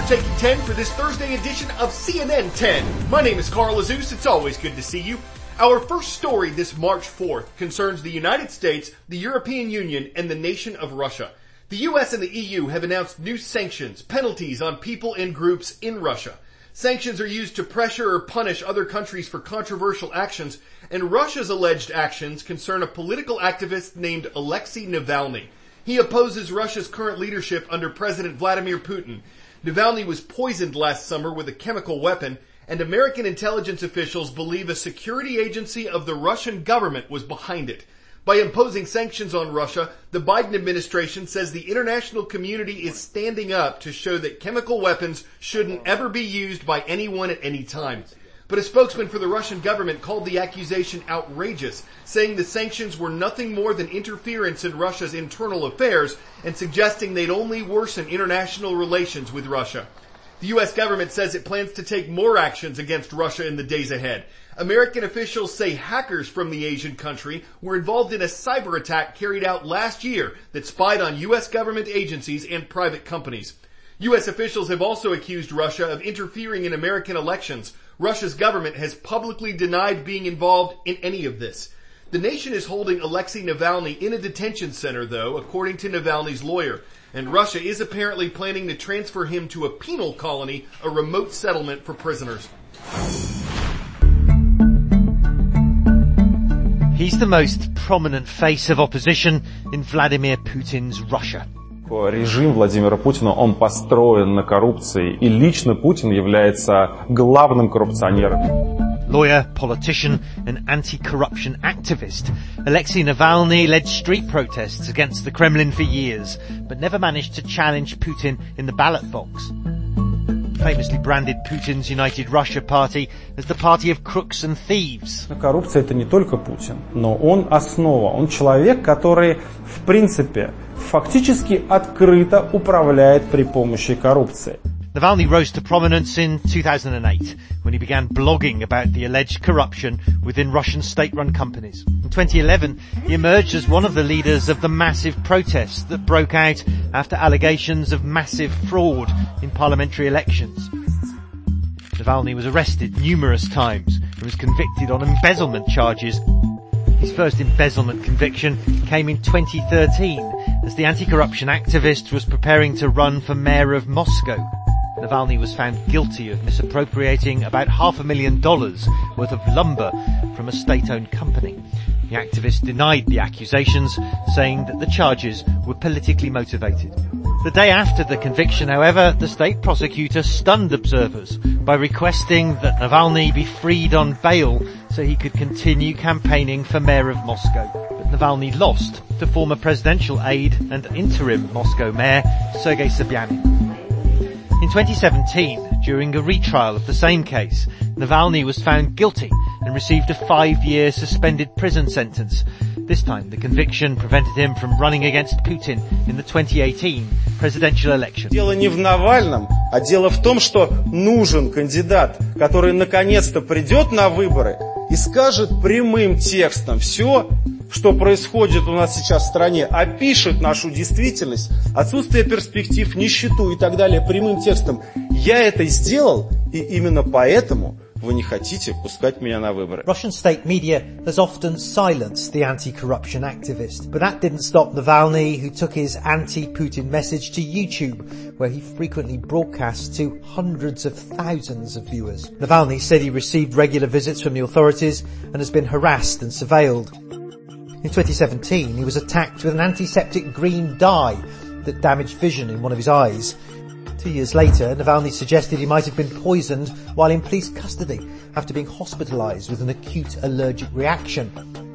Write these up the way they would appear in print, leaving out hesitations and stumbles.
taking 10 for this Thursday edition of CNN 10. My name is Carl Azus. It's always good to see you. Our first story this March 4th concerns the United States, the European Union, and the nation of Russia. The US and the EU have announced new sanctions, penalties on people and groups in Russia. Sanctions are used to pressure or punish other countries for controversial actions, and Russia's alleged actions concern a political activist named Alexei Navalny. He opposes Russia's current leadership under President Vladimir Putin. Navalny was poisoned last summer with a chemical weapon, and American intelligence officials believe a security agency of the Russian government was behind it. By imposing sanctions on Russia, the Biden administration says the international community is standing up to show that chemical weapons shouldn't ever be used by anyone at any time. But a spokesman for the Russian government called the accusation outrageous, saying the sanctions were nothing more than interference in Russia's internal affairs and suggesting they'd only worsen international relations with Russia. The U.S. government says it plans to take more actions against Russia in the days ahead. American officials say hackers from the Asian country were involved in a cyber attack carried out last year that spied on U.S. government agencies and private companies. U.S. officials have also accused Russia of interfering in American elections. Russia's government has publicly denied being involved in any of this. The nation is holding Alexei Navalny in a detention center, though, according to Navalny's lawyer. And Russia is apparently planning to transfer him to a penal colony, a remote settlement for prisoners. He's the most prominent face of opposition in Vladimir Putin's Russia. Режим Владимира Путина, он построен на коррупции, и лично Путин является главным коррупционером. Lawyer, politician, and anti-corruption activist, Alexei Navalny led street protests against the Kremlin for years, but never managed to challenge Putin in the ballot box. Famously branded Putin's United Russia Party as the party of crooks and thieves. Коррупция — это не только Путин, но он основа, он человек, который, в принципе, фактически открыто управляет при помощи коррупции. Navalny rose to prominence in 2008 when he began blogging about the alleged corruption within Russian state-run companies. In 2011, he emerged as one of the leaders of the massive protests that broke out after allegations of massive fraud in parliamentary elections. Navalny was arrested numerous times and was convicted on embezzlement charges. His first embezzlement conviction came in 2013 as the anti-corruption activist was preparing to run for mayor of Moscow. Navalny was found guilty of misappropriating about $500,000 worth of lumber from a state-owned company. The activist denied the accusations, saying that the charges were politically motivated. The day after the conviction, however, the state prosecutor stunned observers by requesting that Navalny be freed on bail so he could continue campaigning for mayor of Moscow. But Navalny lost to former presidential aide and interim Moscow mayor Sergei Sobyanin. In 2017, during a retrial of the same case, Navalny was found guilty and received a 5-year suspended prison sentence. This time, the conviction prevented him from running against Putin in the 2018 presidential election. Дело не в Навальном, а дело в том, что нужен кандидат, который наконец-то придет на выборы и скажет прямым текстом все, что происходит у нас сейчас в стране, опишет нашу действительность, отсутствие перспектив, нищету и так далее прямым текстом. Я это сделал, и именно поэтому вы не хотите пускать меня на выборы. Russian state media has often silenced the anti-corruption activist, but that didn't stop Navalny, who took his anti-Putin message to YouTube, where he frequently broadcasts to hundreds of thousands of viewers. Navalny said he received regular visits from the authorities and has been harassed and surveilled. In 2017, he was attacked with an antiseptic green dye that damaged vision in one of his eyes. 2 years later, Navalny suggested he might have been poisoned while in police custody after being hospitalized with an acute allergic reaction.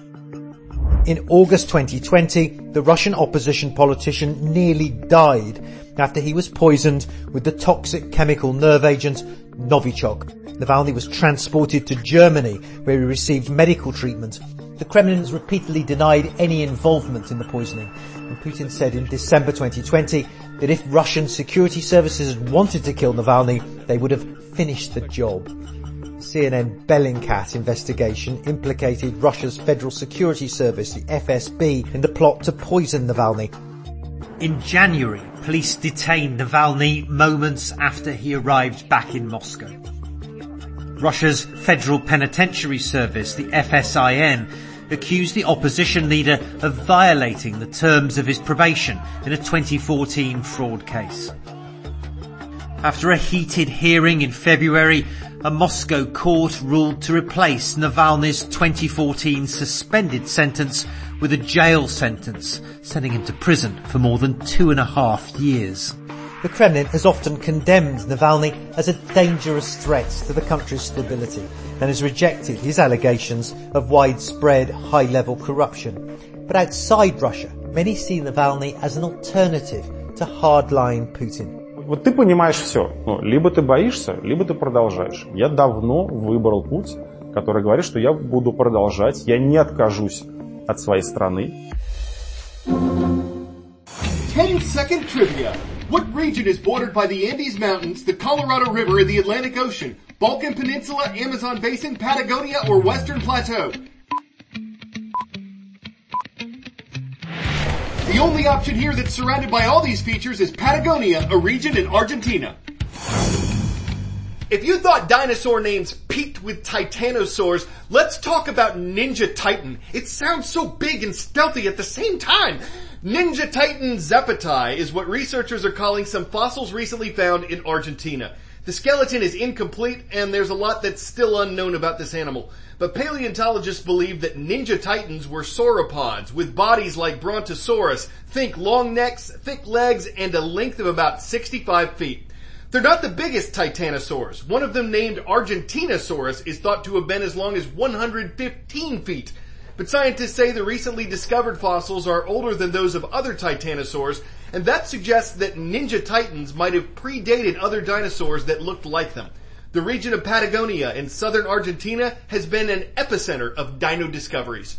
In August 2020, the Russian opposition politician nearly died after he was poisoned with the toxic chemical nerve agent Novichok. Navalny was transported to Germany, where he received medical treatment. The Kremlin has repeatedly denied any involvement in the poisoning, and Putin said in December 2020 that if Russian security services had wanted to kill Navalny, they would have finished the job. CNN Bellingcat investigation implicated Russia's Federal Security Service, the FSB, in the plot to poison Navalny. In January, police detained Navalny moments after he arrived back in Moscow. Russia's Federal Penitentiary Service, the FSIN, accused the opposition leader of violating the terms of his probation in a 2014 fraud case. After a heated hearing in February, a Moscow court ruled to replace Navalny's 2014 suspended sentence with a jail sentence, sending him to prison for more than 2.5 years. The Kremlin has often condemned Navalny as a dangerous threat to the country's stability and has rejected his allegations of widespread high-level corruption. But outside Russia, many see Navalny as an alternative to hardline Putin. Вот ты понимаешь все. Либо ты боишься, либо ты продолжаешь. Я давно выбрал путь, который говорит, что я буду продолжать, я не откажусь от своей страны. 10-second trivia. What region is bordered by the Andes Mountains, the Colorado River, and the Atlantic Ocean? Balkan Peninsula, Amazon Basin, Patagonia, or Western Plateau? The only option here that's surrounded by all these features is Patagonia, a region in Argentina. If you thought dinosaur names peaked with titanosaurs, let's talk about Ninja Titan. It sounds so big and stealthy at the same time. Ninja Titan zepati is what researchers are calling some fossils recently found in Argentina. The skeleton is incomplete and there's a lot that's still unknown about this animal. But paleontologists believe that Ninja Titans were sauropods with bodies like Brontosaurus, think long necks, thick legs, and a length of about 65 feet. They're not the biggest titanosaurs. One of them, named Argentinosaurus, is thought to have been as long as 115 feet. But scientists say the recently discovered fossils are older than those of other titanosaurs, and that suggests that Ninja Titans might have predated other dinosaurs that looked like them. The region of Patagonia in southern Argentina has been an epicenter of dino discoveries.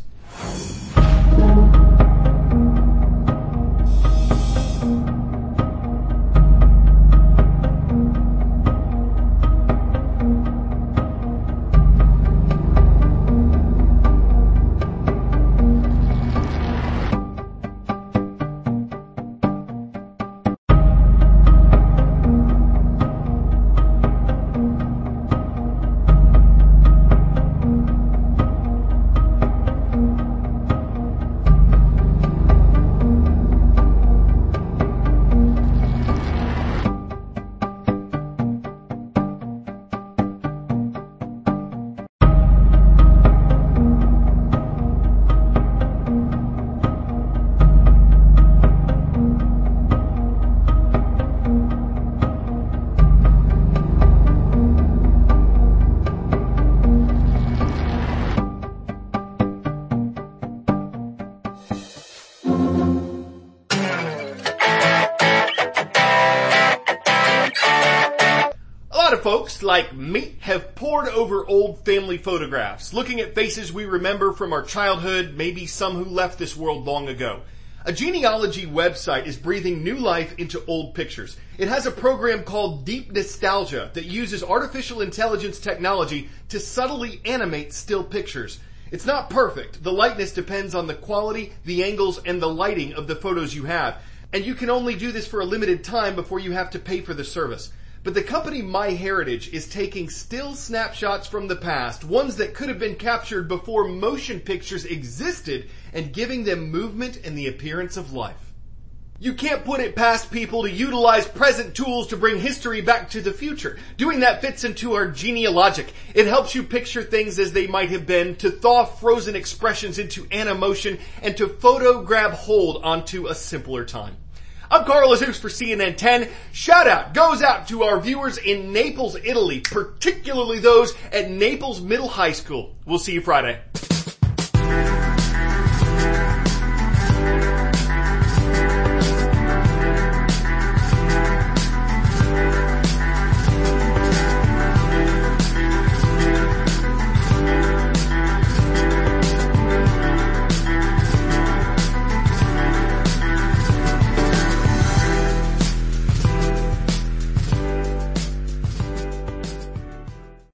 Folks like me have pored over old family photographs, looking at faces we remember from our childhood, maybe some who left this world long ago. A genealogy website is breathing new life into old pictures. It has a program called Deep Nostalgia that uses artificial intelligence technology to subtly animate still pictures. It's not perfect. The likeness depends on the quality, the angles, and the lighting of the photos you have. And you can only do this for a limited time before you have to pay for the service. But the company MyHeritage is taking still snapshots from the past, ones that could have been captured before motion pictures existed, and giving them movement and the appearance of life. You can't put it past people to utilize present tools to bring history back to the future. Doing that fits into our genealogic. It helps you picture things as they might have been, to thaw frozen expressions into animotion, and to grab hold onto a simpler time. I'm Carl Azus for CNN 10. Shout out goes out to our viewers in Naples, Italy, particularly those at Naples Middle High School. We'll see you Friday.